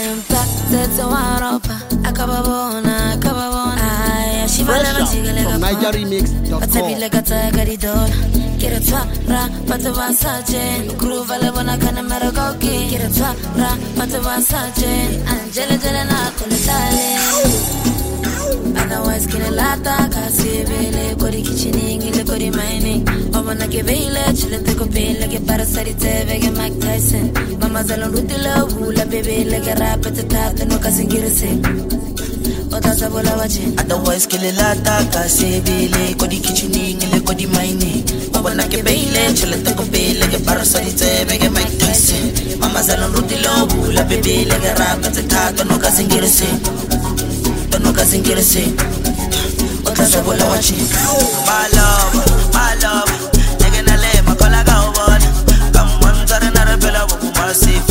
From NigerRemix.com. Get a twara, but the Vasaje, groove a level, I can't meragoki. Get a twara, but the Vasaje, Angela Jelena, Colitale. Otherwise, kill a lata, Cassivele, Cody kitchening, in the Cody mining. Ovana Village, let the copy like a parasite, Vega Mike Tyson. Mama Zalon Rutila, Hula baby, like a rap at the top, the Nokas otherwise, kill a lata, Cassivele, Cody kitchening, in the Cody mining. Ovana Village, let the copy like a parasite, Vega Mike Tyson. Mama Zalon Rutila, Hula baby, like a rap at the top, the Nokas my love, nigga na le makola ga ubona. Come on, zara na rebela wo kumasi